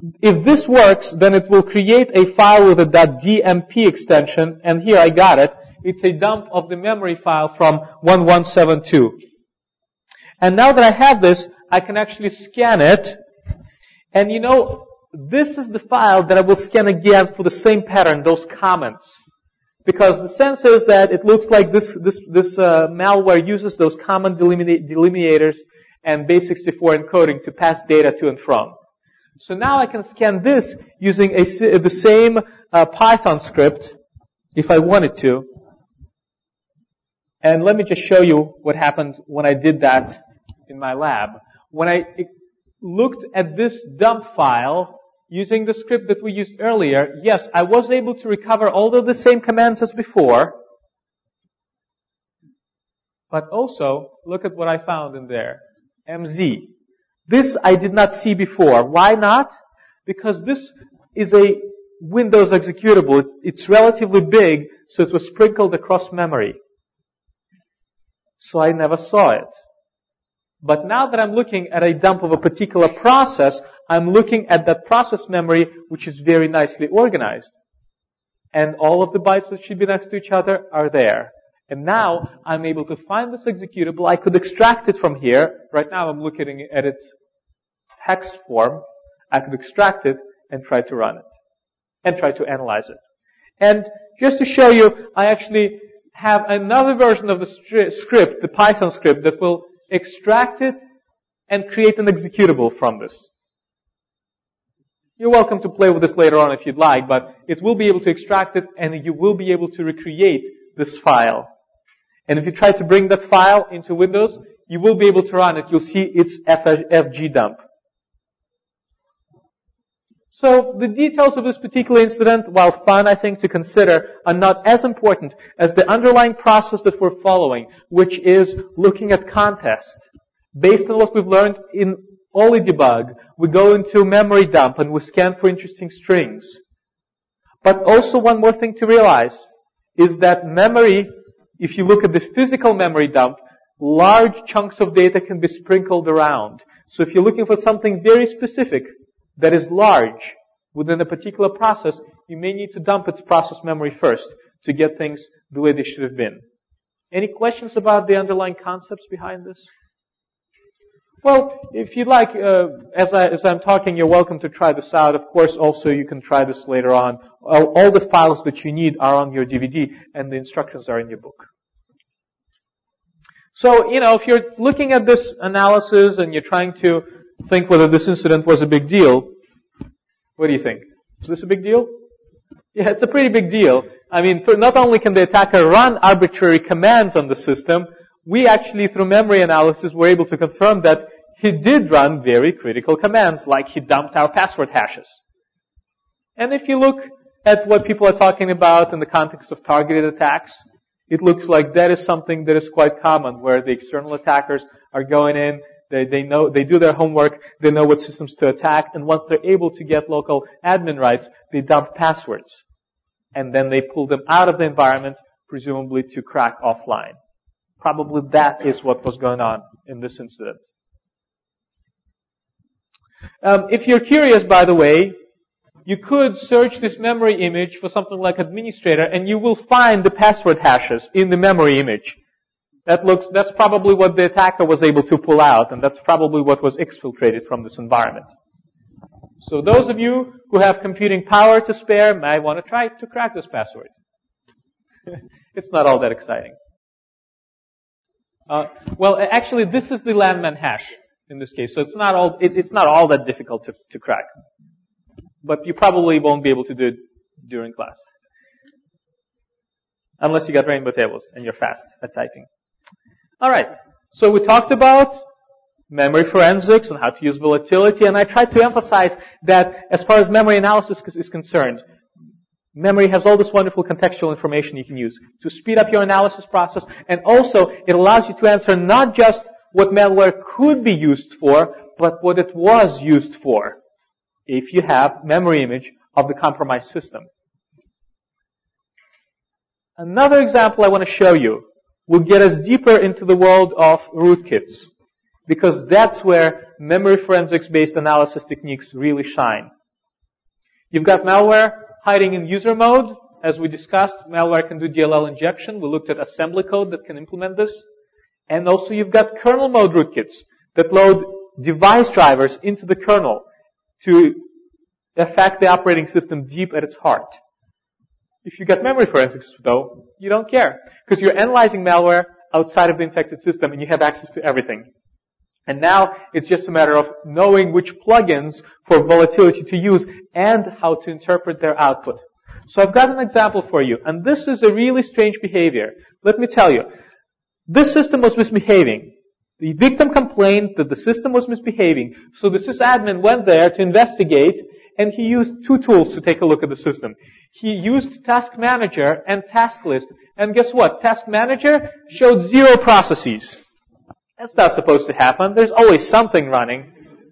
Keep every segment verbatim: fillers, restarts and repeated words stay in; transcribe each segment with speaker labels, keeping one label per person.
Speaker 1: if this works, then it will create a file with a .dmp extension, and here I got it. It's a dump of the memory file from one one seven two. And now that I have this, I can actually scan it. And you know, this is the file that I will scan again for the same pattern, those comments. Because the sense is that it looks like this this this uh, malware uses those common delimita- delineators and base sixty-four encoding to pass data to and from. So now I can scan this using a, the same uh, Python script, if I wanted to. And let me just show you what happened when I did that in my lab. When I looked at this dump file using the script that we used earlier, yes, I was able to recover all of the same commands as before. But also, look at what I found in there. M Z. This I did not see before. Why not? Because this is a Windows executable. It's, it's relatively big, so it was sprinkled across memory. So I never saw it. But now that I'm looking at a dump of a particular process, I'm looking at that process memory, which is very nicely organized. And all of the bytes that should be next to each other are there. And now I'm able to find this executable. I could extract it from here. Right now I'm looking at its hex form. I could extract it and try to run it. And try to analyze it. And just to show you, I actually have another version of the script, the Python script, that will extract it and create an executable from this. You're welcome to play with this later on if you'd like, but it will be able to extract it and you will be able to recreate this file. And if you try to bring that file into Windows, you will be able to run it. You'll see it's F G dump. So the details of this particular incident, while fun, I think, to consider, are not as important as the underlying process that we're following, which is looking at context. Based on what we've learned in OllyDebug, we go into memory dump and we scan for interesting strings. But also one more thing to realize is that memory, if you look at the physical memory dump, large chunks of data can be sprinkled around. So if you're looking for something very specific that is large within a particular process, you may need to dump its process memory first to get things the way they should have been. Any questions about the underlying concepts behind this? Well, if you'd like, uh, as, I, as I'm talking, you're welcome to try this out. Of course, also you can try this later on. All, all the files that you need are on your D V D, and the instructions are in your book. So, you know, if you're looking at this analysis and you're trying to think whether this incident was a big deal, what do you think? Is this a big deal? Yeah, it's a pretty big deal. I mean, for not only can the attacker run arbitrary commands on the system, we actually, through memory analysis, were able to confirm that he did run very critical commands, like he dumped our password hashes. And if you look at what people are talking about in the context of targeted attacks, it looks like that is something that is quite common, where the external attackers are going in, they, they know, they do their homework, they know what systems to attack, and once they're able to get local admin rights, they dump passwords. And then they pull them out of the environment, presumably to crack offline. Probably that is what was going on in this incident. Um, if you're curious, by the way, you could search this memory image for something like administrator, and you will find the password hashes in the memory image. That looks, that's probably what the attacker was able to pull out, and that's probably what was exfiltrated from this environment. So those of you who have computing power to spare might want to try to crack this password. It's not all that exciting. Uh, well, actually, this is the landman hash in this case, so it's not all it, it's not all that difficult to, to crack. But you probably won't be able to do it during class, unless you got rainbow tables and you're fast at typing. All right. So we talked about memory forensics and how to use volatility, and I tried to emphasize that as far as memory analysis is concerned, memory has all this wonderful contextual information you can use to speed up your analysis process, and also it allows you to answer not just what malware could be used for, but what it was used for, if you have memory image of the compromised system. Another example I want to show you will get us deeper into the world of rootkits, because that's where memory forensics-based analysis techniques really shine. You've got malware hiding in user mode. As we discussed, malware can do D L L injection. We looked at assembly code that can implement this. And also you've got kernel mode rootkits that load device drivers into the kernel to affect the operating system deep at its heart. If you got memory forensics, though, you don't care. Because you're analyzing malware outside of the infected system and you have access to everything. And now it's just a matter of knowing which plugins for volatility to use and how to interpret their output. So I've got an example for you. And this is a really strange behavior. Let me tell you. This system was misbehaving. The victim complained that the system was misbehaving. So the sysadmin went there to investigate, and he used two tools to take a look at the system. He used Task Manager and Task List. And guess what? Task Manager showed zero processes. That's not supposed to happen. There's always something running.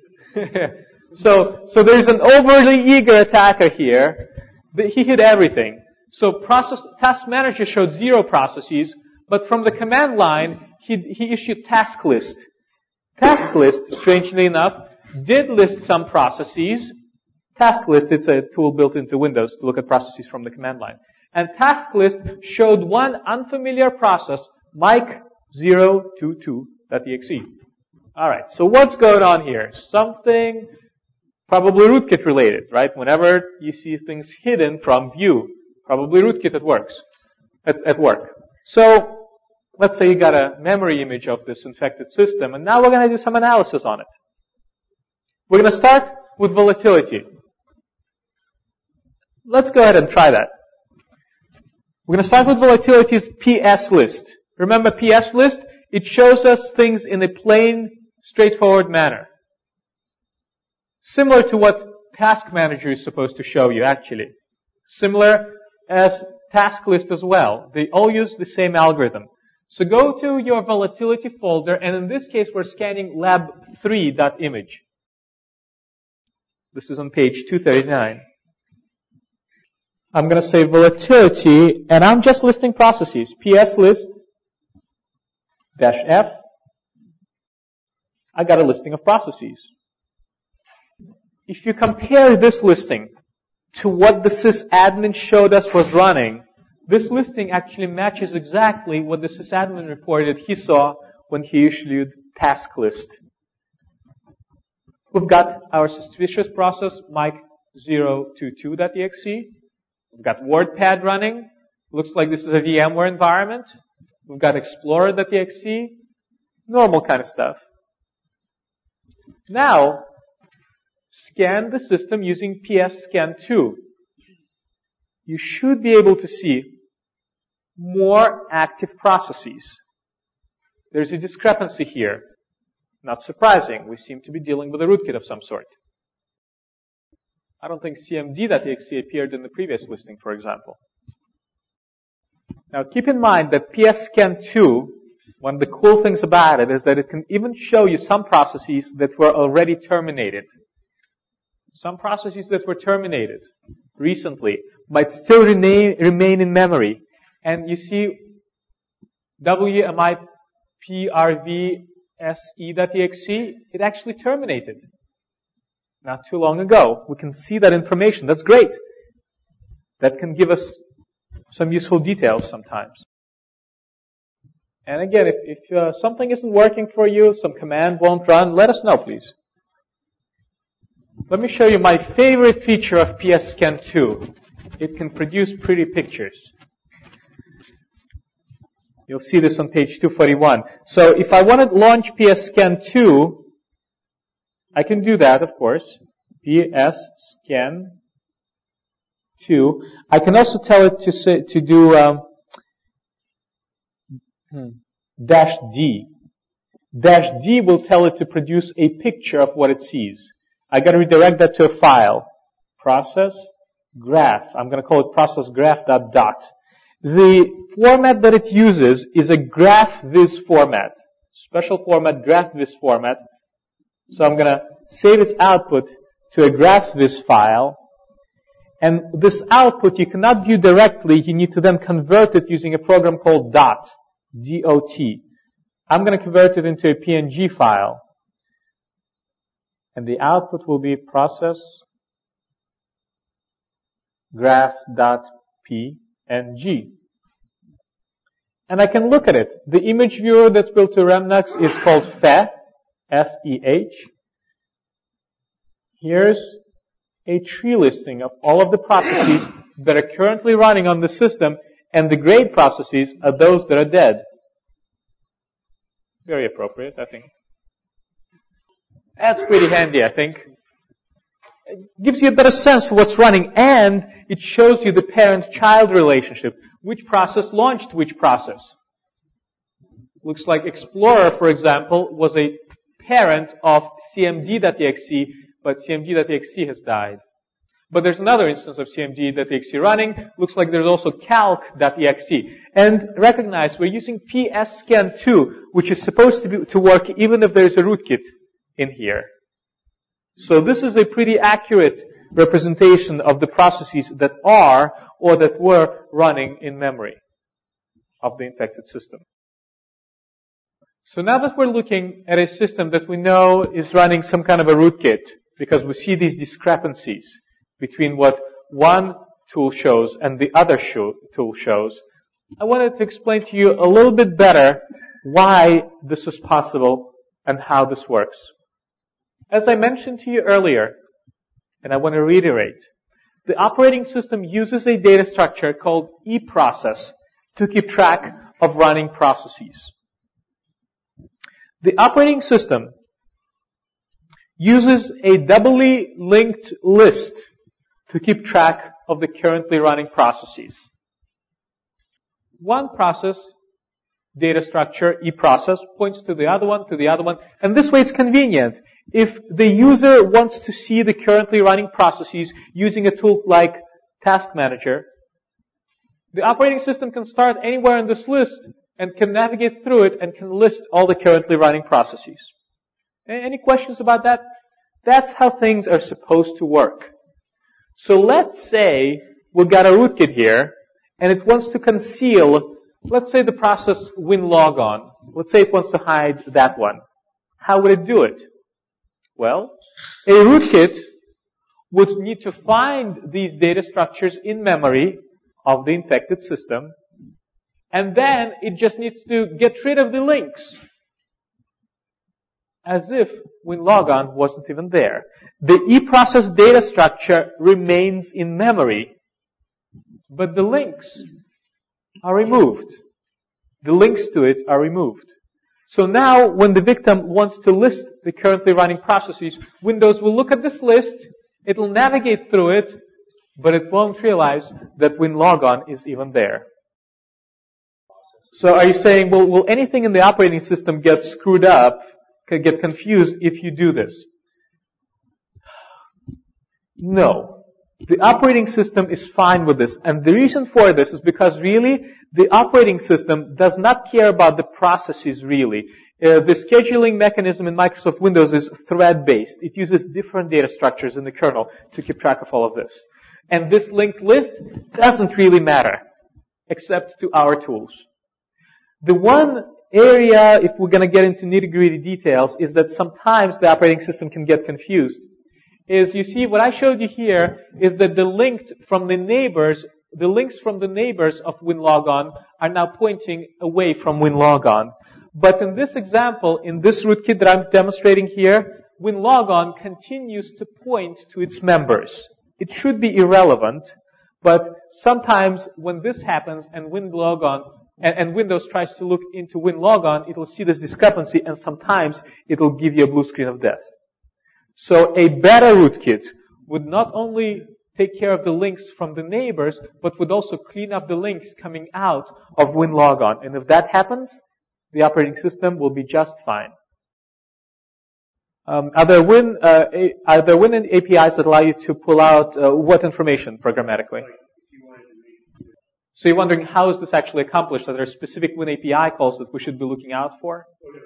Speaker 1: so, so there's an overly eager attacker here. He hit everything. So process, Task Manager showed zero processes, but from the command line, he, he issued Task List. Task List, strangely enough, did list some processes. Task List, it's a tool built into Windows to look at processes from the command line. And Task List showed one unfamiliar process, Mike zero two two dot E X E. Alright, so what's going on here? Something probably rootkit related, right? Whenever you see things hidden from view, probably rootkit at works, at, at work. So, let's say you got a memory image of this infected system, and now we're going to do some analysis on it. We're going to start with volatility. Let's go ahead and try that. We're going to start with volatility's P S list. Remember P S list? It shows us things in a plain, straightforward manner. Similar to what Task Manager is supposed to show you, actually. Similar as Task List as well. They all use the same algorithm. So go to your volatility folder, and in this case, we're scanning lab three dot image. This is on page two thirty-nine. I'm going to say volatility, and I'm just listing processes. P S list, dash F. I got a listing of processes. If you compare this listing to what the sysadmin showed us was running, this listing actually matches exactly what the sysadmin reported he saw when he issued task list. We've got our suspicious process, Mike zero two two dot E X E. We've got WordPad running. Looks like this is a VMware environment. We've got Explorer dot E X E. Normal kind of stuff. Now, scan the system using P S scan two. You should be able to see more active processes. There's a discrepancy here. Not surprising. We seem to be dealing with a rootkit of some sort. I don't think C M D dot E X E appeared in the previous listing, for example. Now keep in mind that P S scan two, one of the cool things about it is that it can even show you some processes that were already terminated. Some processes that were terminated recently might still remain, remain in memory. And you see W M I P R V S E dot E X E, it actually terminated not too long ago. We can see that information. That's great. That can give us some useful details sometimes. And again, if, if uh, something isn't working for you, some command won't run, let us know, please. Let me show you my favorite feature of P S scan two. It can produce pretty pictures. You'll see this on page two forty-one. So if I want to launch P S scan two, I can do that, of course. P S scan two. I can also tell it to say, to do um, hmm, dash D. Dash D will tell it to produce a picture of what it sees. I got to redirect that to a file. Process graph. I'm going to call it process graph dot dot. The format that it uses is a GraphViz format. Special format, GraphViz format. So I'm going to save its output to a GraphViz file. And this output you cannot view directly. You need to then convert it using a program called dot. D O T. I'm going to convert it into a P N G file. And the output will be process graph.png. And I can look at it. The image viewer that's built to Remnux is called F E H, F E H. Here's a tree listing of all of the processes that are currently running on the system, and the gray processes are those that are dead. Very appropriate, I think. That's pretty handy, I think. It gives you a better sense for what's running, and it shows you the parent-child relationship. Which process launched which process? Looks like Explorer, for example, was a parent of C M D dot E X E, but C M D dot E X E has died. But there's another instance of C M D dot E X E running. Looks like there's also calc dot E X E. And recognize we're using P S scan two, which is supposed to be, to work even if there's a rootkit in here. So this is a pretty accurate representation of the processes that are or that were running in memory of the infected system. So now that we're looking at a system that we know is running some kind of a rootkit, because we see these discrepancies between what one tool shows and the other show, tool shows, I wanted to explain to you a little bit better why this is possible and how this works. As I mentioned to you earlier, and I want to reiterate, the operating system uses a data structure called eProcess to keep track of running processes. The operating system uses a doubly linked list to keep track of the currently running processes. One process, data structure, eProcess, points to the other one, to the other one, and this way it's convenient. If the user wants to see the currently running processes using a tool like Task Manager, the operating system can start anywhere in this list and can navigate through it and can list all the currently running processes. Any questions about that? That's how things are supposed to work. So let's say we've got a rootkit here, and it wants to conceal, let's say the process winlogon. Let's say it wants to hide that one. How would it do it? Well, a rootkit would need to find these data structures in memory of the infected system, and then it just needs to get rid of the links, as if winlogon wasn't even there. The eProcess data structure remains in memory, but the links are removed. The links to it are removed. So now, when the victim wants to list the currently running processes, Windows will look at this list, it'll navigate through it, but it won't realize that winlogon is even there. So are you saying, well, will anything in the operating system get screwed up, get confused if you do this? No. The operating system is fine with this. And the reason for this is because really, the operating system does not care about the processes really. Uh, the scheduling mechanism in Microsoft Windows is thread-based. It uses different data structures in the kernel to keep track of all of this. And this linked list doesn't really matter, except to our tools. The one area, if we're going to get into nitty-gritty details, is that sometimes the operating system can get confused. Is, you see, what I showed you here is that the linked from the neighbors, the links from the neighbors of winlogon are now pointing away from winlogon. But in this example, in this rootkit that I'm demonstrating here, winlogon continues to point to its members. It should be irrelevant, but sometimes when this happens and winlogon and, and Windows tries to look into winlogon, it'll see this discrepancy, and sometimes it'll give you a blue screen of death. So a better rootkit would not only take care of the links from the neighbors, but would also clean up the links coming out of winlogon. And if that happens, the operating system will be just fine. Um, are there Win uh, a, are there Win A P Is that allow you to pull out uh, what information programmatically? So you're wondering how is this actually accomplished? Are there specific Win A P I calls that we should be looking out for?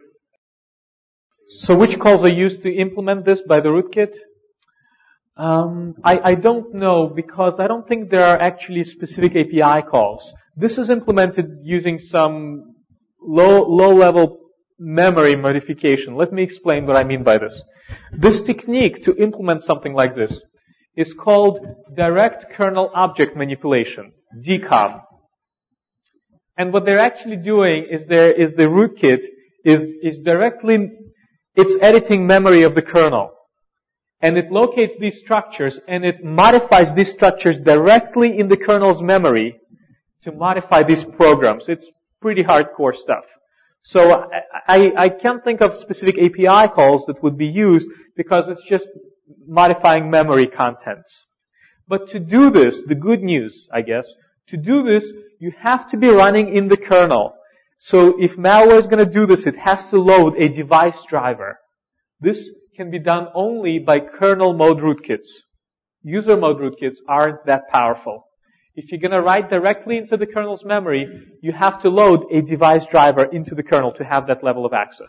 Speaker 1: So which calls are used to implement this by the rootkit? Um, I, I don't know, because I don't think there are actually specific A P I calls. This is implemented using some low, low-level memory modification. Let me explain what I mean by this. This technique to implement something like this is called direct kernel object manipulation, D COM. And what they're actually doing is there is the rootkit is, is directly, it's editing memory of the kernel. And it locates these structures and it modifies these structures directly in the kernel's memory to modify these programs. It's pretty hardcore stuff. So I, I, I can't think of specific A P I calls that would be used because it's just modifying memory contents. But to do this, the good news, I guess, to do this, you have to be running in the kernel. So if malware is going to do this, it has to load a device driver. This can be done only by kernel mode rootkits. User mode rootkits aren't that powerful. If you're going to write directly into the kernel's memory, you have to load a device driver into the kernel to have that level of access.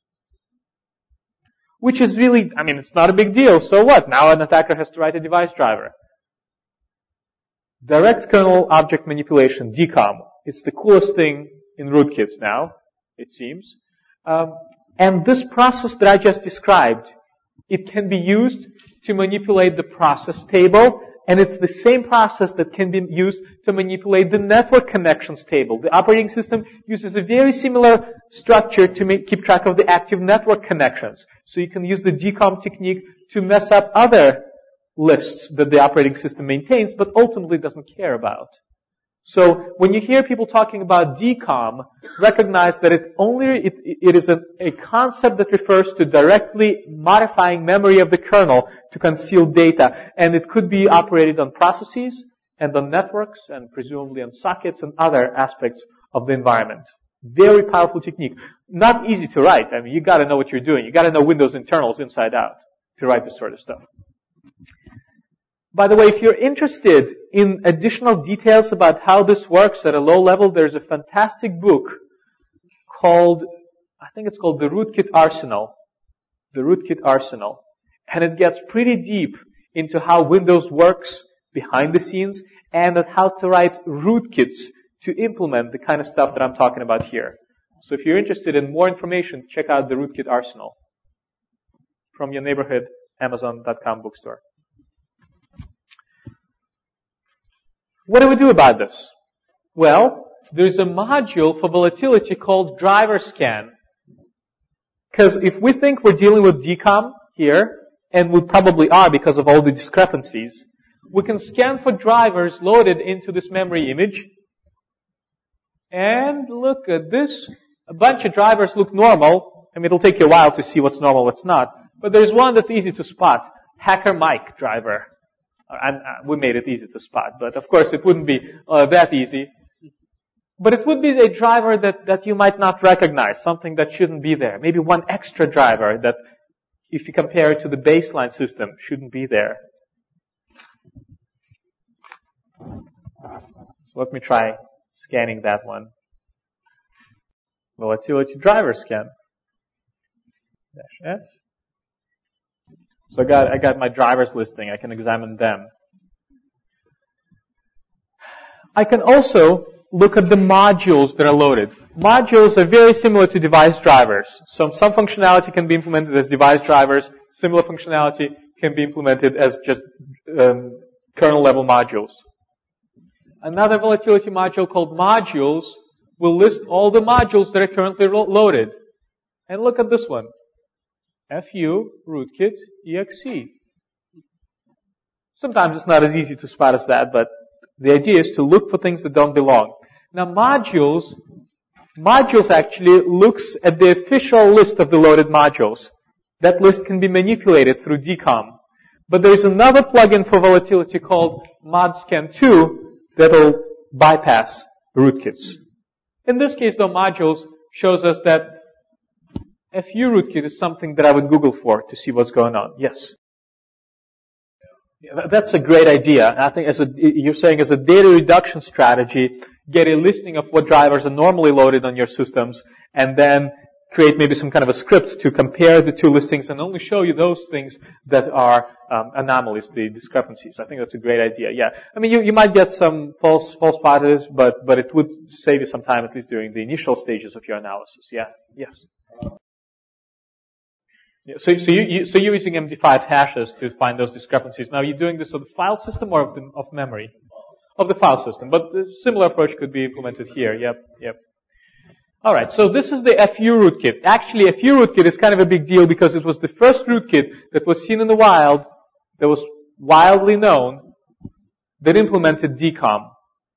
Speaker 1: Which is really, I mean, it's not a big deal. So what? Now an attacker has to write a device driver. Direct kernel object manipulation, D COM. It's the coolest thing in rootkits now, it seems. Um, and this process that I just described, it can be used to manipulate the process table, and it's the same process that can be used to manipulate the network connections table. The operating system uses a very similar structure to make, keep track of the active network connections. So you can use the D COM technique to mess up other lists that the operating system maintains, but ultimately doesn't care about. So when you hear people talking about D COM, recognize that it only it, it is a, a concept that refers to directly modifying memory of the kernel to conceal data, and it could be operated on processes and on networks and presumably on sockets and other aspects of the environment. Very powerful technique. Not easy to write. I mean, you got to know what you're doing. You got to know Windows internals inside out to write this sort of stuff. By the way, if you're interested in additional details about how this works at a low level, there's a fantastic book called, I think it's called The Rootkit Arsenal. The Rootkit Arsenal. And it gets pretty deep into how Windows works behind the scenes and at how to write rootkits to implement the kind of stuff that I'm talking about here. So if you're interested in more information, check out The Rootkit Arsenal from your neighborhood Amazon dot com bookstore. What do we do about this? Well, there's a module for volatility called driver scan. Because if we think we're dealing with D COM here, and we probably are because of all the discrepancies, we can scan for drivers loaded into this memory image. And look at this. A bunch of drivers look normal. I mean, it'll take you a while to see what's normal, what's not. But there's one that's easy to spot. Hacker Mike driver. And we made it easy to spot, but of course it wouldn't be uh, that easy. But it would be a driver that, that you might not recognize, something that shouldn't be there. Maybe one extra driver that, if you compare it to the baseline system, shouldn't be there. So let me try scanning that one. Volatility driver scan. Dash F. So I got, I got my drivers listing. I can examine them. I can also look at the modules that are loaded. Modules are very similar to device drivers. So some functionality can be implemented as device drivers. Similar functionality can be implemented as just um, kernel-level modules. Another volatility module called modules will list all the modules that are currently lo- loaded. And look at this one. Fu, rootkit, exe. Sometimes it's not as easy to spot as that, but the idea is to look for things that don't belong. Now modules, modules actually looks at the official list of the loaded modules. That list can be manipulated through D COM. But there's another plugin for volatility called ModScan two that'll bypass rootkits. In this case, though, modules shows us that Fu rootkit is something that I would Google for to see what's going on. Yes? Yeah, that's a great idea. I think as a, you're saying as a data reduction strategy, get a listing of what drivers are normally loaded on your systems and then create maybe some kind of a script to compare the two listings and only show you those things that are um, anomalies, the discrepancies. I think that's a great idea. Yeah. I mean, you, you might get some false, false positives, but, but it would save you some time, at least during the initial stages of your analysis. Yeah. Yes. Yeah, so, so, you, you, so you're using M D five hashes to find those discrepancies. Now, you're doing this of the file system or of, the, of memory? Of the file system. But a similar approach could be implemented here. Yep, yep. All right, so this is the F U rootkit. Actually, F U rootkit is kind of a big deal because it was the first rootkit that was seen in the wild, that was widely known, that implemented D COM.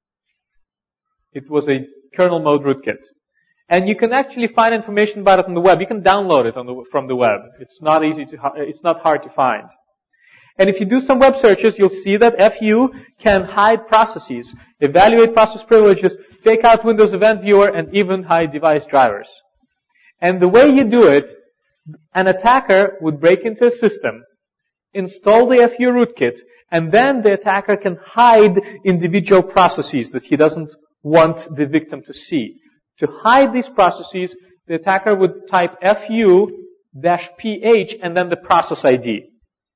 Speaker 1: It was a kernel mode rootkit. And you can actually find information about it on the web. You can download it on the, from the web. It's not easy to, it's not hard to find. And if you do some web searches, you'll see that F U can hide processes, evaluate process privileges, fake out Windows Event Viewer, and even hide device drivers. And the way you do it, an attacker would break into a system, install the F U rootkit, and then the attacker can hide individual processes that he doesn't want the victim to see. To hide these processes, the attacker would type F U dash P H and then the process I D.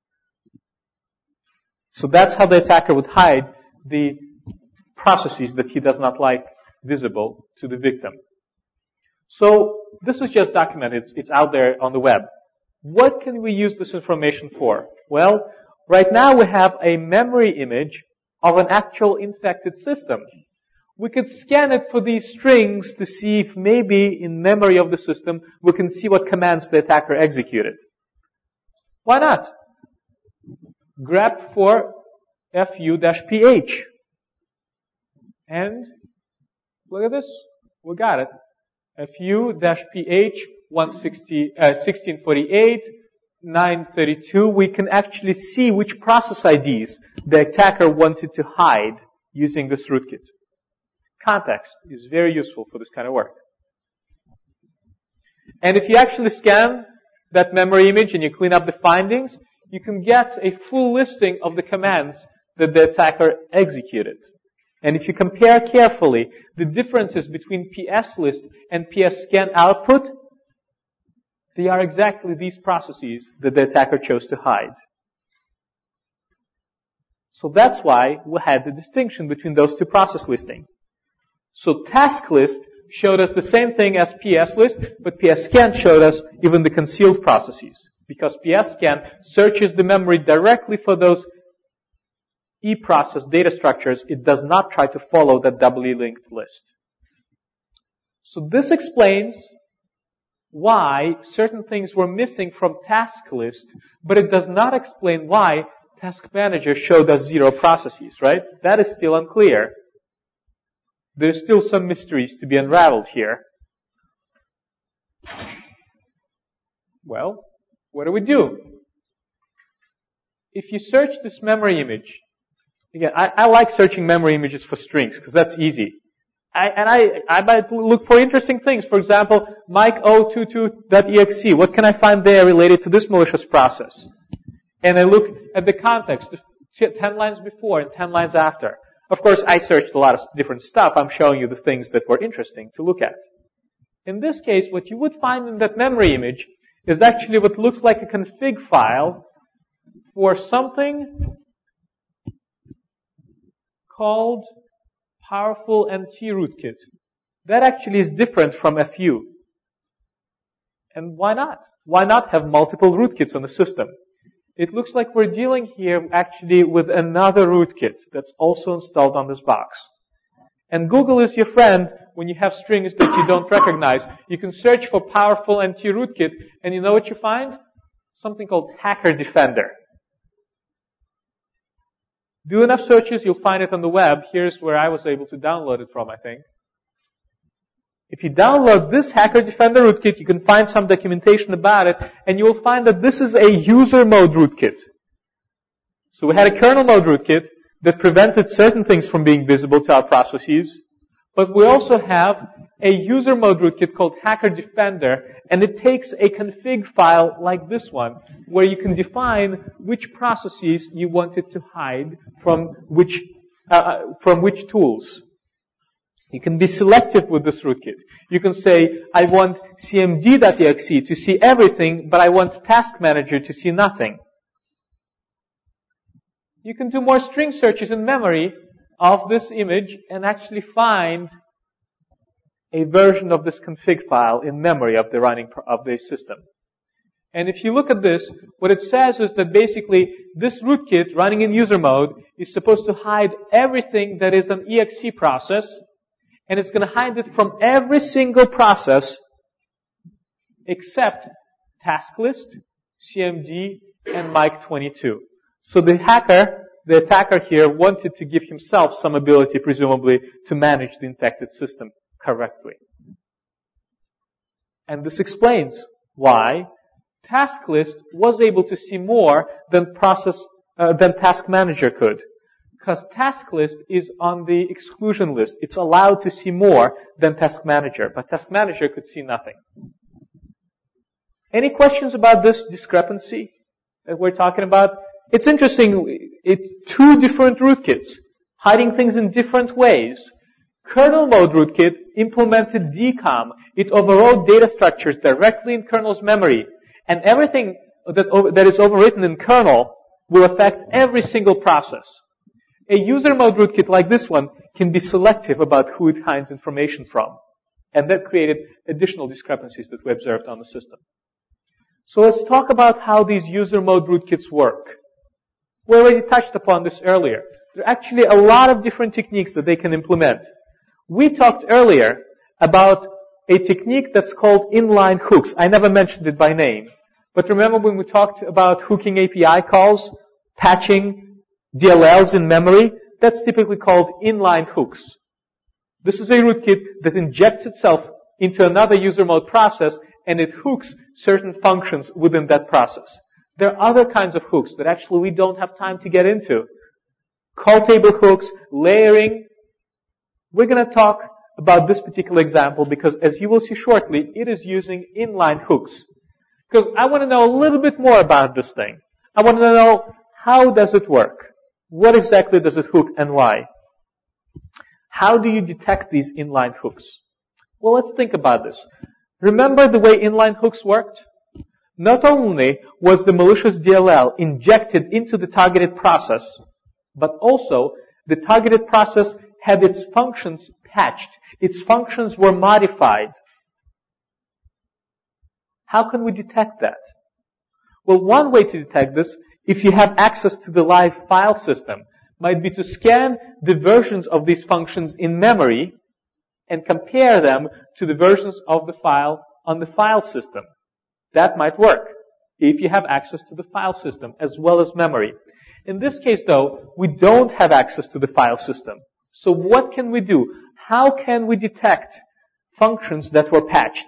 Speaker 1: So that's how the attacker would hide the processes that he does not like visible to the victim. So this is just documented. It's, it's out there on the web. What can we use this information for? Well, right now we have a memory image of an actual infected system. We could scan it for these strings to see if maybe in memory of the system we can see what commands the attacker executed. Why not? Grep for F U dash P H. And look at this. We got it. F U dash P H one sixty, uh, sixteen forty-eight, nine thirty-two. We can actually see which process I Ds the attacker wanted to hide using this rootkit. Context is very useful for this kind of work. And if you actually scan that memory image and you clean up the findings, you can get a full listing of the commands that the attacker executed. And if you compare carefully the differences between pslist and psscan output, they are exactly these processes that the attacker chose to hide. So that's why we had the distinction between those two process listings. So task list showed us the same thing as pslist, but psscan showed us even the concealed processes. Because psscan searches the memory directly for those eProcess data structures, it does not try to follow that doubly linked list. So this explains why certain things were missing from task list, but it does not explain why task manager showed us zero processes, right? That is still unclear. There's still some mysteries to be unraveled here. Well, what do we do? If you search this memory image, again, I, I like searching memory images for strings because that's easy. I, and I, I might look for interesting things. For example, Mike zero two two dot E X E. What can I find there related to this malicious process? And I look at the context, ten lines before and ten lines after. Of course, I searched a lot of different stuff. I'm showing you the things that were interesting to look at. In this case, what you would find in that memory image is actually what looks like a config file for something called Powerful N T Rootkit. That actually is different from F U. And why not? Why not have multiple rootkits on the system? It looks like we're dealing here actually with another rootkit that's also installed on this box. And Google is your friend when you have strings that you don't recognize. You can search for Powerful N T Rootkit, and you know what you find? Something called Hacker Defender. Do enough searches, you'll find it on the web. Here's where I was able to download it from, I think. If you download this Hacker Defender rootkit, you can find some documentation about it, and you will find that this is a user mode rootkit. So we had a kernel mode rootkit that prevented certain things from being visible to our processes, but we also have a user mode rootkit called Hacker Defender, and it takes a config file like this one, where you can define which processes you wanted to hide from which, uh, from which tools. You can be selective with this rootkit. You can say, I want C M D dot E X E to see everything, but I want Task Manager to see nothing. You can do more string searches in memory of this image and actually find a version of this config file in memory of the running of the system. And if you look at this, what it says is that basically this rootkit running in user mode is supposed to hide everything that is an E X E process, and it's going to hide it from every single process except task list, C M D, and Mike twenty-two. So the hacker, the attacker here, wanted to give himself some ability, presumably, to manage the infected system correctly. And this explains why task list was able to see more than process uh, than task manager could, because task list is on the exclusion list. It's allowed to see more than task manager, but task manager could see nothing. Any questions about this discrepancy that we're talking about? It's interesting. It's two different rootkits hiding things in different ways. Kernel mode rootkit implemented D COM. It overrode data structures directly in kernel's memory. And everything that, that is overwritten in kernel will affect every single process. A user mode rootkit like this one can be selective about who it hides information from. And that created additional discrepancies that we observed on the system. So let's talk about how these user mode rootkits work. We already touched upon this earlier. There are actually a lot of different techniques that they can implement. We talked earlier about a technique that's called inline hooks. I never mentioned it by name. But remember when we talked about hooking A P I calls, patching D L Ls in memory? That's typically called inline hooks. This is a rootkit that injects itself into another user mode process and it hooks certain functions within that process. There are other kinds of hooks that actually we don't have time to get into. Call table hooks, layering. We're going to talk about this particular example because, as you will see shortly, it is using inline hooks. Because I want to know a little bit more about this thing. I want to know, how does it work? What exactly does it hook and why? How do you detect these inline hooks? Well, let's think about this. Remember the way inline hooks worked? Not only was the malicious D L L injected into the targeted process, but also the targeted process had its functions patched. Its functions were modified. How can we detect that? Well, one way to detect this, if you have access to the live file system, might be to scan the versions of these functions in memory and compare them to the versions of the file on the file system. That might work if you have access to the file system as well as memory. In this case, though, we don't have access to the file system. So what can we do? How can we detect functions that were patched?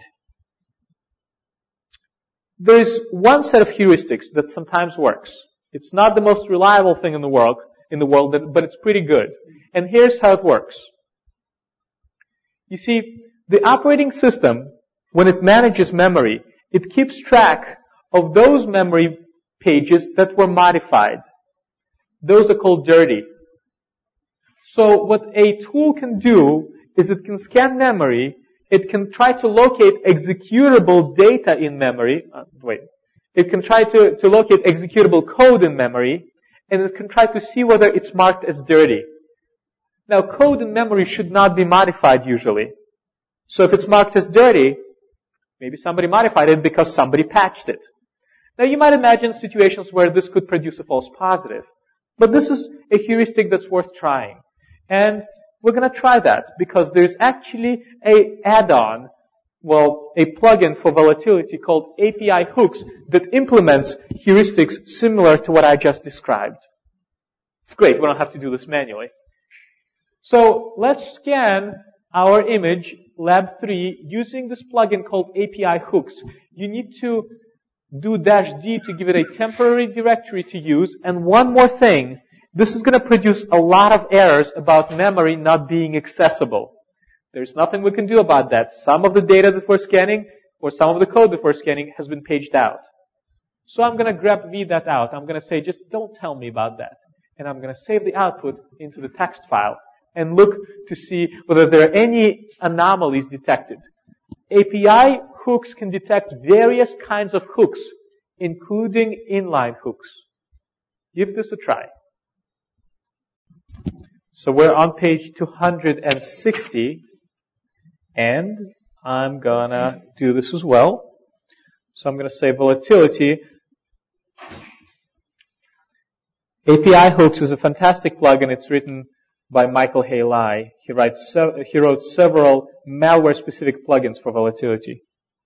Speaker 1: There is one set of heuristics that sometimes works. It's not the most reliable thing in the world, in the world, but it's pretty good. And here's how it works. You see, the operating system, when it manages memory, it keeps track of those memory pages that were modified. Those are called dirty. So what a tool can do is it can scan memory. It can try to locate executable data in memory. Uh, wait. It can try to, to locate executable code in memory, and it can try to see whether it's marked as dirty. Now, code in memory should not be modified usually. So if it's marked as dirty, maybe somebody modified it because somebody patched it. Now, you might imagine situations where this could produce a false positive. But this is a heuristic that's worth trying. And we're going to try that because there's actually a add-on, well, a plugin for volatility called A P I Hooks that implements heuristics similar to what I just described. It's great. We don't have to do this manually. So let's scan our image, lab three, using this plugin called A P I Hooks. You need to do dash D to give it a temporary directory to use. And one more thing, this is going to produce a lot of errors about memory not being accessible. There's nothing we can do about that. Some of the data that we're scanning, or some of the code that we're scanning, has been paged out. So I'm going to grep V that out. I'm going to say, just don't tell me about that. And I'm going to save the output into the text file and look to see whether there are any anomalies detected. A P I hooks can detect various kinds of hooks, including inline hooks. Give this a try. So we're on page two hundred sixty, and I'm gonna do this as well. So I'm going to say volatility. A P I Hooks is a fantastic plugin. It's written by Michael Haley. He writes, se- he wrote several malware-specific plugins for volatility.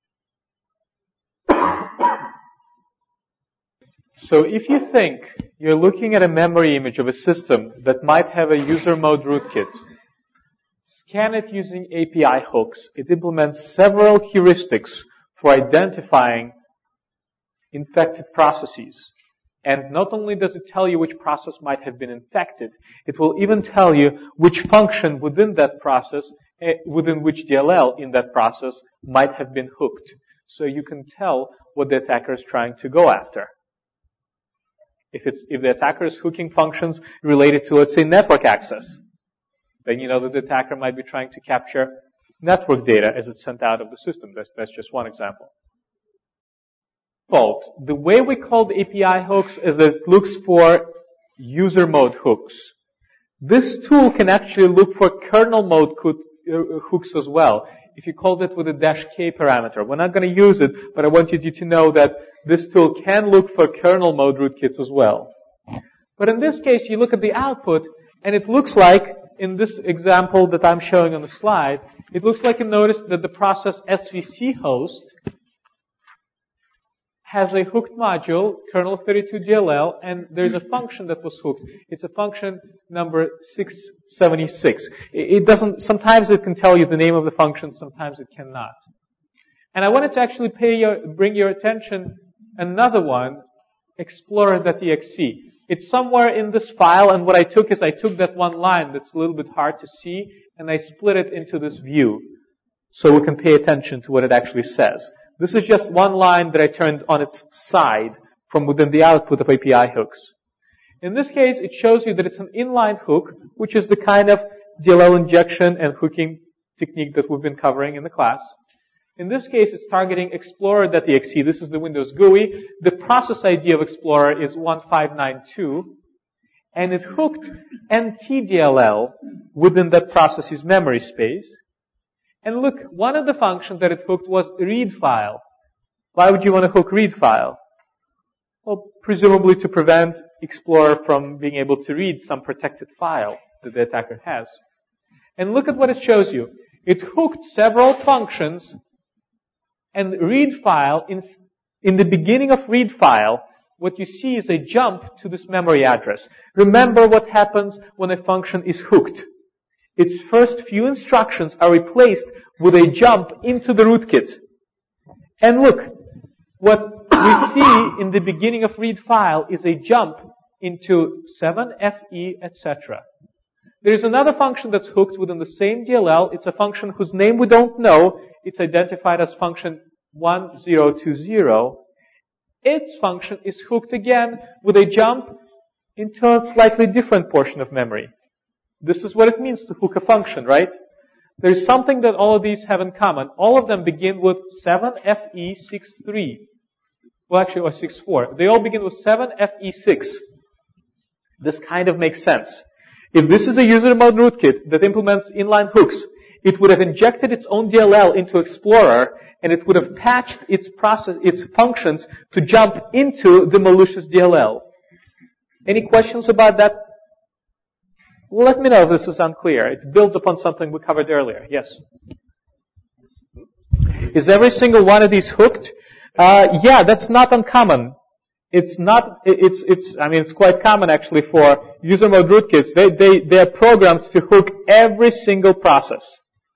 Speaker 1: So if you think you're looking at a memory image of a system that might have a user mode rootkit, scan it using A P I hooks. It implements several heuristics for identifying infected processes. And not only does it tell you which process might have been infected, it will even tell you which function within that process, eh, within which D L L in that process might have been hooked. So you can tell what the attacker is trying to go after. If it's, if the attacker is hooking functions related to, let's say, network access, then you know that the attacker might be trying to capture network data as it's sent out of the system. That's, that's just one example. The way we call the A P I hooks is that it looks for user mode hooks. This tool can actually look for kernel mode hooks as well, if you called it with a dash K parameter. We're not going to use it, but I want you to know that this tool can look for kernel mode rootkits as well. But in this case, you look at the output, and it looks like, in this example that I'm showing on the slide, it looks like you noticed that the process S V C host has a hooked module, kernel thirty-two D L L, and there's a function that was hooked. It's a function number six seventy-six. It doesn't, sometimes it can tell you the name of the function, sometimes it cannot. And I wanted to actually pay your, bring your attention another one, explorer dot E X E. It's somewhere in this file, and what I took is I took that one line that's a little bit hard to see, and I split it into this view, so we can pay attention to what it actually says. This is just one line that I turned on its side from within the output of A P I hooks. In this case, it shows you that it's an inline hook, which is the kind of D L L injection and hooking technique that we've been covering in the class. In this case, it's targeting explorer dot E X E. This is the Windows G U I. The process I D of Explorer is one five nine two, and it hooked N T D L L within that process's memory space. And look, one of the functions that it hooked was read file. Why would you want to hook read file? Well, presumably to prevent Explorer from being able to read some protected file that the attacker has. And look at what it shows you. It hooked several functions, and read file, in, in the beginning of read file, what you see is a jump to this memory address. Remember what happens when a function is hooked. Its first few instructions are replaced with a jump into the rootkit. And look, what we see in the beginning of read file is a jump into seven F E, et cetera. There is another function that's hooked within the same D L L. It's a function whose name we don't know. It's identified as function one zero two zero. Its function is hooked again with a jump into a slightly different portion of memory. This is what it means to hook a function, right? There's something that all of these have in common. All of them begin with seven F E six three. Well, actually, or six four. They all begin with seven F E six. This kind of makes sense. If this is a user mode rootkit that implements inline hooks, it would have injected its own D L L into Explorer, and it would have patched its process, its functions to jump into the malicious D L L. Any questions about that? Well, let me know if this is unclear. It builds upon something we covered earlier. Yes? Is every single one of these hooked? Uh, yeah, that's not uncommon. It's not, it's, it's, I mean, it's quite common actually for user mode rootkits. They, they, they are programmed to hook every single process.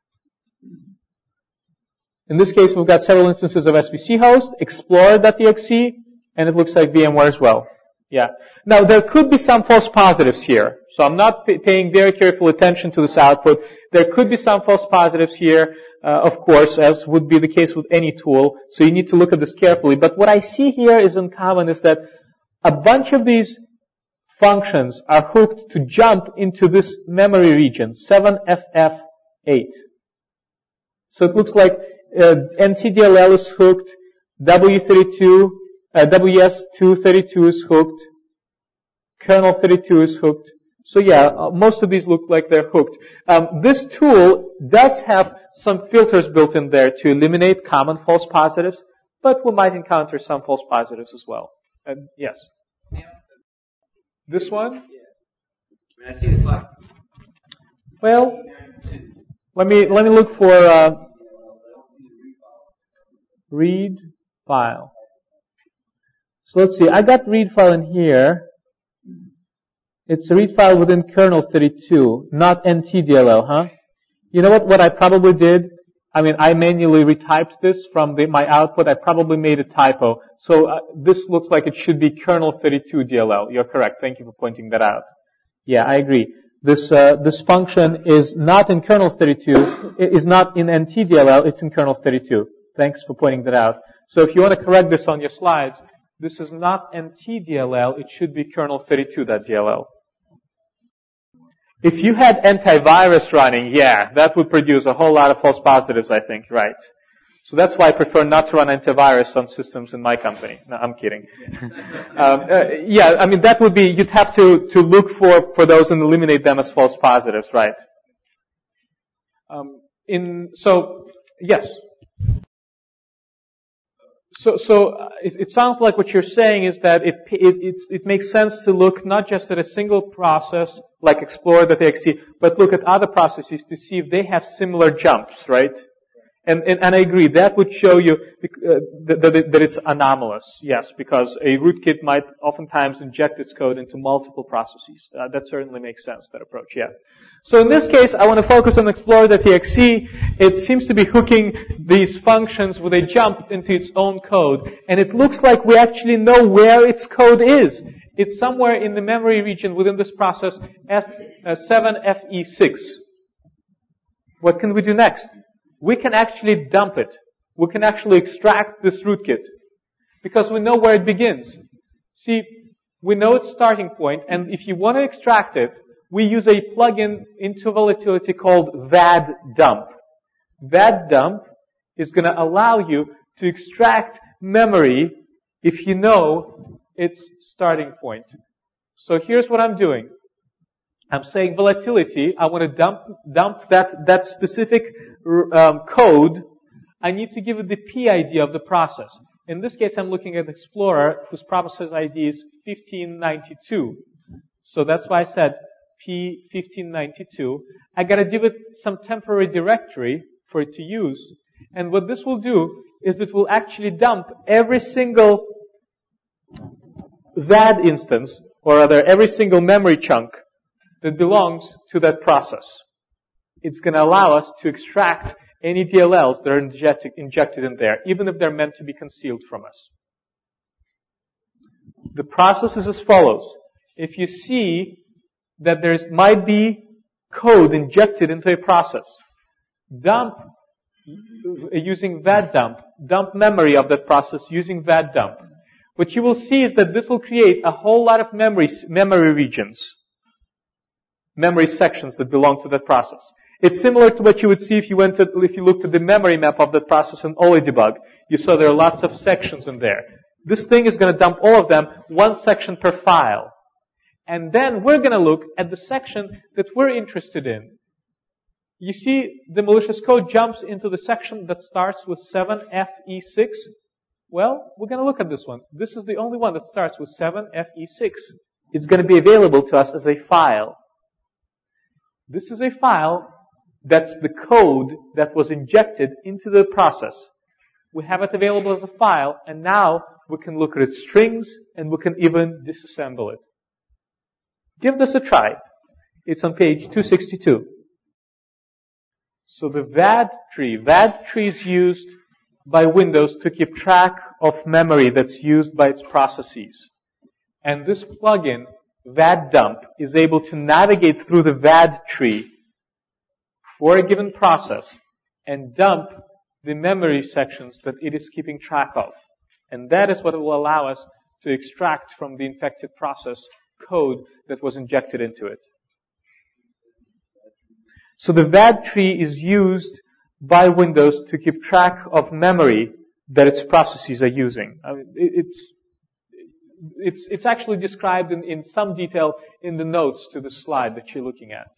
Speaker 1: In this case, we've got several instances of S V C host, explorer dot E X E, and it looks like VMware as well. Yeah. Now, there could be some false positives here. So I'm not pay- paying very careful attention to this output. There could be some false positives here, uh, of course, as would be the case with any tool. So you need to look at this carefully. But what I see here is in common is that a bunch of these functions are hooked to jump into this memory region, seven F F eight. So it looks like uh, N T D L L is hooked, W thirty-two, uh, W S two thirty-two is hooked, kernel thirty-two is hooked. So yeah, uh, most of these look like they're hooked. Um, this tool does have some filters built in there to eliminate common false positives, but we might encounter some false positives as well. And yes. This one?
Speaker 2: Yeah. I see the clock.
Speaker 1: Well, let me let me look for uh, read file. So let's see. I got read file in here. It's a read file within kernel thirty-two, not N T D L L, huh? You know what? What I probably did? I mean, I manually retyped this from the, my output. I probably made a typo. So uh, this looks like it should be kernel thirty-two D L L. You're correct. Thank you for pointing that out. Yeah, I agree. This uh, this function is not in kernel thirty-two. It is not in N T D L L. It's in kernel thirty-two. Thanks for pointing that out. So if you want to correct this on your slides, this is not N T D L L. It should be kernel thirty-two dot D L L. If you had antivirus running, yeah, that would produce a whole lot of false positives, I think, right? So that's why I prefer not to run antivirus on systems in my company. No, I'm kidding. um, uh, yeah, I mean, that would be, you'd have to, to look for, for those and eliminate them as false positives, right? Um, in, so, yes. So, so uh, it, it sounds like what you're saying is that it, it, it, it makes sense to look not just at a single process, like Explorer.exe, but look at other processes to see if they have similar jumps, right? And, and, and I agree, that would show you uh, that, that, that it's anomalous, yes, because a rootkit might oftentimes inject its code into multiple processes. Uh, that certainly makes sense, that approach, yeah. So in this case, I want to focus on Explorer.exe. It seems to be hooking these functions with a jump into its own code, and it looks like we actually know where its code is. It's somewhere in the memory region within this process, S seven F E six. What can we do next? We can actually dump it. We can actually extract this rootkit because we know where it begins. See, we know its starting point, and if you want to extract it, we use a plugin into Volatility called vaddump. Vaddump is going to allow you to extract memory if you know its starting point. So here's what I'm doing. I'm saying volatility. I want to dump dump that that specific um, code. I need to give it the P I D of the process. In this case, I'm looking at Explorer, whose process I D is fifteen ninety-two. So that's why I said P fifteen ninety-two. I got to give it some temporary directory for it to use. And what this will do is it will actually dump every single V A D instance, or rather every single memory chunk that belongs to that process. It's going to allow us to extract any D L Ls that are injected, injected in there, even if they're meant to be concealed from us. The process is as follows. If you see that there might be code injected into a process, dump using vaddump, dump memory of that process using vaddump. What you will see is that this will create a whole lot of memory, memory regions, memory sections that belong to that process. It's similar to what you would see if you went to, if you looked at the memory map of that process in OllyDebug. You saw there are lots of sections in there. This thing is going to dump all of them, one section per file. And then we're going to look at the section that we're interested in. You see, the malicious code jumps into the section that starts with seven F E six. Well, we're going to look at this one. This is the only one that starts with seven F E six. It's going to be available to us as a file. This is a file that's the code that was injected into the process. We have it available as a file, and now we can look at its strings, and we can even disassemble it. Give this a try. It's on page two sixty-two. So the V A D tree. V A D tree is used by Windows to keep track of memory that's used by its processes. And this plugin, vaddump, is able to navigate through the V A D tree for a given process and dump the memory sections that it is keeping track of. And that is what will allow us to extract from the infected process code that was injected into it. So the V A D tree is used by Windows to keep track of memory that its processes are using. I mean, it's, it's, it's actually described in, in some detail in the notes to the slide that you're looking at.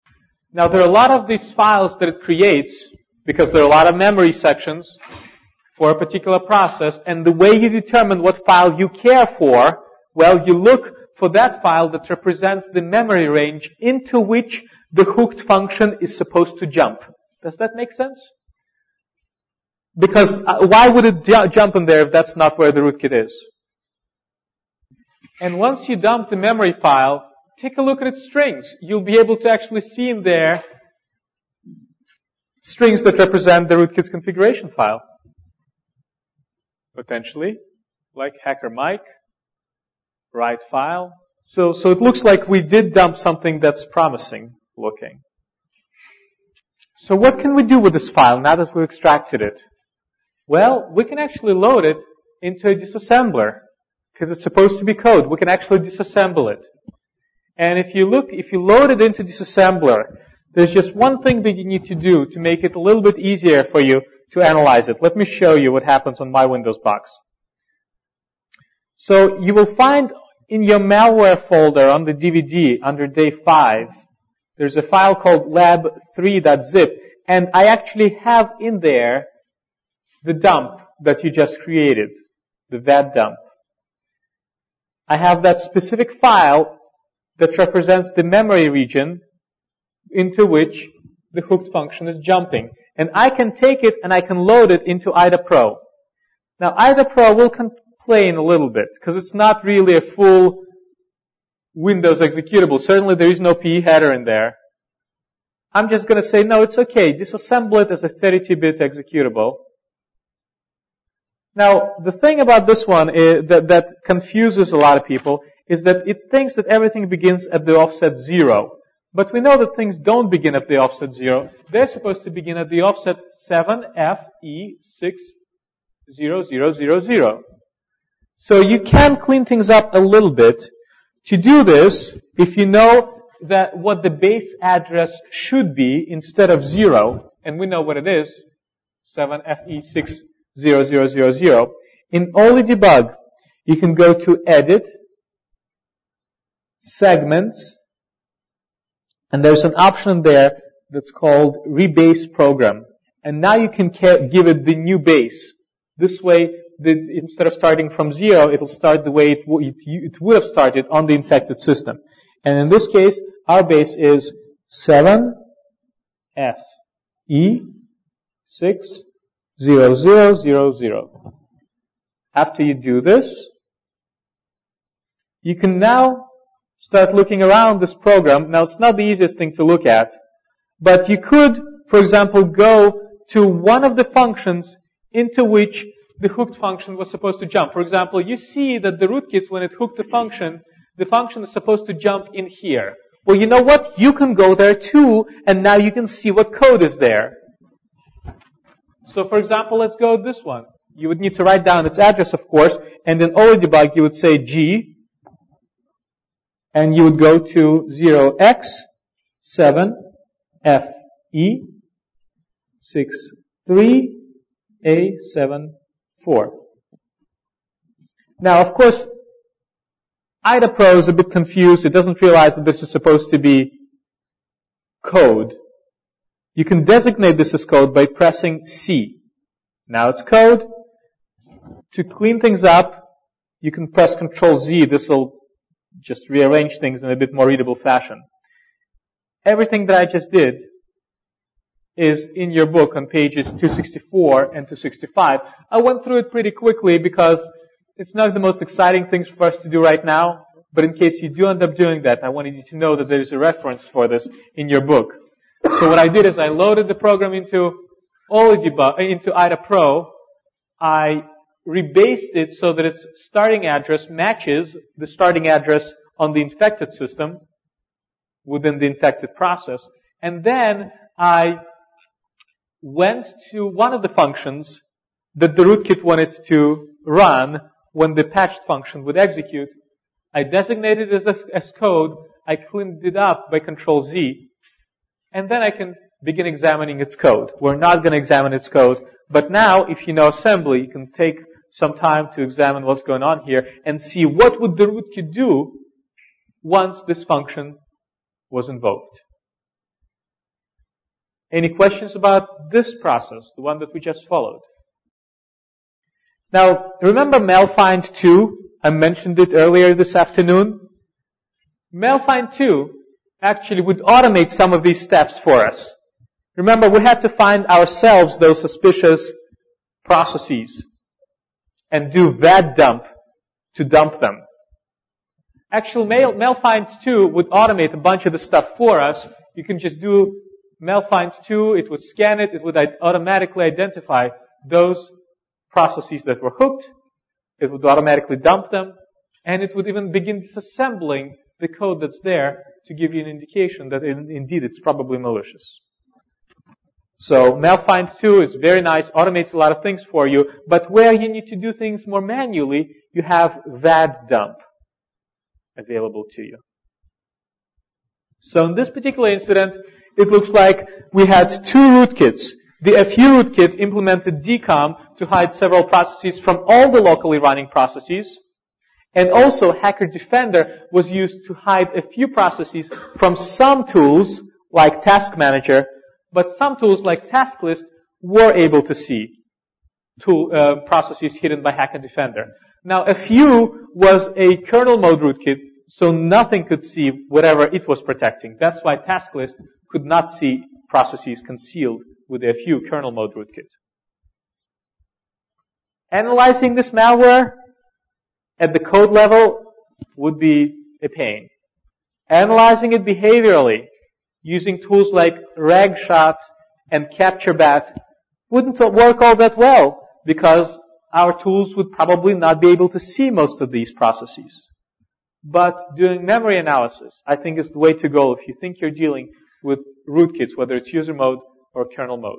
Speaker 1: Now, there are a lot of these files that it creates, because there are a lot of memory sections. for a particular process, and the way you determine what file you care for, well, you look for that file that represents the memory range into which the hooked function is supposed to jump. Does that make sense? Because uh, why would it ju- jump in there if that's not where the rootkit is? And once you dump the memory file, take a look at its strings. You'll be able to actually see in there strings that represent the rootkit's configuration file. Potentially, like hacker Mike, write file. So, so it looks like we did dump something that's promising looking. So what can we do with this file now that we've extracted it? Well, we can actually load it into a disassembler because it's supposed to be code. We can actually disassemble it. And if you look, if you load it into disassembler, there's just one thing that you need to do to make it a little bit easier for you to analyze it. Let me show you what happens on my Windows box. So you will find in your malware folder on the D V D under day five, there's a file called lab three dot zip, and I actually have in there the dump that you just created, the V A D dump. I have that specific file that represents the memory region into which the hooked function is jumping. And I can take it and I can load it into I D A Pro. Now, I D A Pro will complain a little bit because it's not really a full Windows executable. Certainly there is no P E header in there. I'm just going to say, no, it's okay. Disassemble it as a thirty-two bit executable. Now, the thing about this one is that, that confuses a lot of people is that it thinks that everything begins at the offset zero. But we know that things don't begin at the offset zero. They're supposed to begin at the offset seven F E six zero zero zero zero. So you can clean things up a little bit. To do this, if you know that what the base address should be instead of zero, and we know what it is, seven F E six zero zero zero zero, in OllyDebug, you can go to Edit, Segments, and there's an option there that's called Rebase Program. And now you can give it the new base. This way, the, instead of starting from zero, it'll start the way it, w- it, it would have started on the infected system. And in this case, our base is seven F E six zero zero zero zero. After you do this, you can now start looking around this program. Now, it's not the easiest thing to look at, but you could, for example, go to one of the functions into which the hooked function was supposed to jump. For example, you see that the rootkit, when it hooked the function, the function is supposed to jump in here. Well, you know what? You can go there too, and now you can see what code is there. So, for example, let's go with this one. You would need to write down its address, of course, and in OllyDebug, you would say G, and you would go to zero x seven F E six three A seven four. Now, of course, I D A Pro is a bit confused. It doesn't realize that this is supposed to be code. You can designate this as code by pressing C. Now it's code. To clean things up, you can press Control Z. This will just rearrange things in a bit more readable fashion. Everything that I just did is in your book on pages two sixty-four and two sixty-five. I went through it pretty quickly because it's not the most exciting things for us to do right now, but in case you do end up doing that, I wanted you to know that there is a reference for this in your book. So what I did is I loaded the program into OllyDebug, into I D A Pro. I rebased it so that its starting address matches the starting address on the infected system within the infected process. And then I went to one of the functions that the rootkit wanted to run when the patched function would execute. I designated it as, as code. I cleaned it up by Control Z. And then I can begin examining its code. We're not going to examine its code. But now, if you know assembly, you can take some time to examine what's going on here and see what would the rootkit do once this function was invoked. Any questions about this process, the one that we just followed? Now, remember MailFind two? I mentioned it earlier this afternoon. MailFind two actually would automate some of these steps for us. Remember, we had to find ourselves those suspicious processes and do that dump to dump them. Actually, Mail, MailFind two would automate a bunch of the stuff for us. You can just do MailFind two, it would scan it, it would automatically identify those processes that were hooked, it would automatically dump them, and it would even begin disassembling the code that's there to give you an indication that in, indeed it's probably malicious. So MailFind two is very nice, automates a lot of things for you, but where you need to do things more manually, you have vad dump available to you. So in this particular incident, it looks like we had two rootkits. The F U rootkit implemented D COM to hide several processes from all the locally running processes. And also Hacker Defender was used to hide a few processes from some tools like Task Manager, but some tools like Task List were able to see tool, uh, processes hidden by Hacker Defender. Now F U was a kernel mode rootkit, so nothing could see whatever it was protecting. That's why Task List could not see processes concealed with the F U kernel mode rootkit. Analyzing this malware at the code level would be a pain. Analyzing it behaviorally using tools like Ragshot and CaptureBat wouldn't work all that well because our tools would probably not be able to see most of these processes. But doing memory analysis, I think, is the way to go if you think you're dealing with rootkits, whether it's user mode or kernel mode.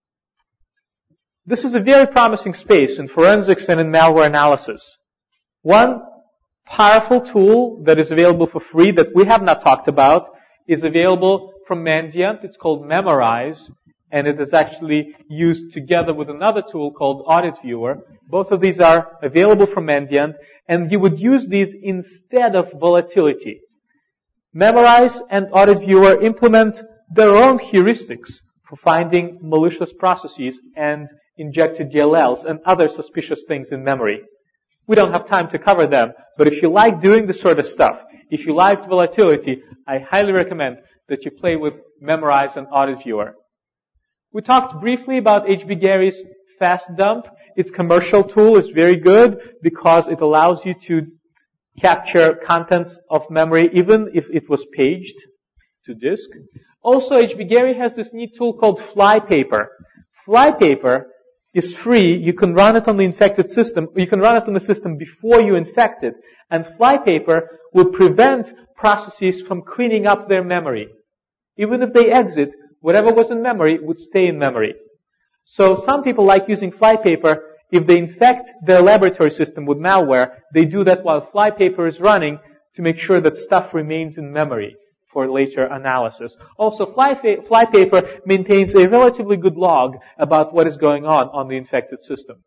Speaker 1: This is a very promising space in forensics and in malware analysis. One powerful tool that is available for free that we have not talked about is available from Mandiant. It's called Memorize, and it is actually used together with another tool called Audit Viewer. Both of these are available from Mandiant, and you would use these instead of Volatility. Memorize and Audit Viewer implement their own heuristics for finding malicious processes and injected D L Ls and other suspicious things in memory. We don't have time to cover them, but if you like doing this sort of stuff, if you liked Volatility, I highly recommend that you play with Memorize and Audit Viewer. We talked briefly about H B Gary's Fast Dump. Its commercial tool is very good because it allows you to capture contents of memory even if it was paged to disk. Also, H B Gary has this neat tool called Flypaper. Flypaper is free. You can run it on the infected system. You can run it on the system before you infect it. And Flypaper will prevent processes from cleaning up their memory. Even if they exit, whatever was in memory would stay in memory. So some people like using Flypaper. If they infect their laboratory system with malware, they do that while Flypaper is running to make sure that stuff remains in memory for later analysis. Also, Flypaper maintains a relatively good log about what is going on on the infected system.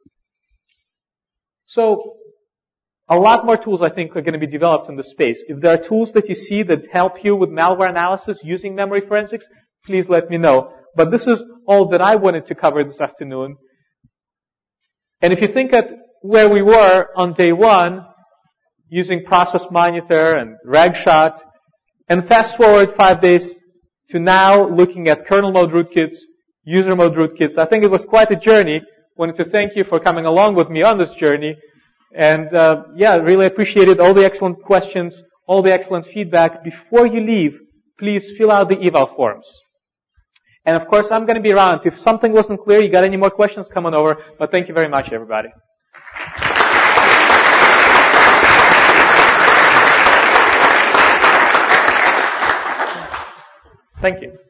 Speaker 1: So, a lot more tools, I think, are going to be developed in this space. If there are tools that you see that help you with malware analysis using memory forensics, please let me know. But this is all that I wanted to cover this afternoon. And if you think at where we were on day one, using Process Monitor and Ragshot, and fast forward five days to now looking at kernel mode rootkits, user mode rootkits, I think it was quite a journey. Wanted to thank you for coming along with me on this journey. And uh, yeah, really appreciated all the excellent questions, all the excellent feedback. Before you leave, please fill out the eval forms. And of course, I'm going to be around. If something wasn't clear, you got any more questions, come on over. But thank you very much, everybody. Thank you.